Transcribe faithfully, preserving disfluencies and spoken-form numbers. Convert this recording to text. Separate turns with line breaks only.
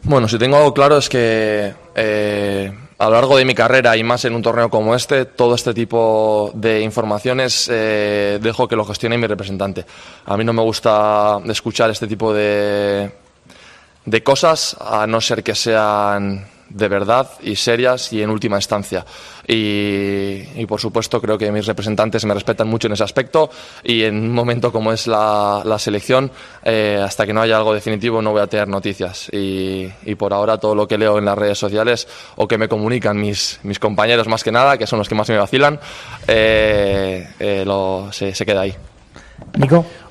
Bueno, si tengo algo claro es que eh, a lo largo de mi carrera y más en un torneo como este, todo este tipo de informaciones eh, dejo que lo gestione mi representante. A mí no me gusta escuchar este tipo de, de cosas, a no ser que sean de verdad y serias y en última instancia. Y, y por supuesto creo que mis representantes me respetan mucho en ese aspecto, y en un momento como es la, la selección, eh, hasta que no haya algo definitivo no voy a tener noticias, y, y por ahora todo lo que leo en las redes sociales o que me comunican mis, mis compañeros, más que nada, que son los que más me vacilan, eh, eh, lo, se, se queda ahí.
Nico.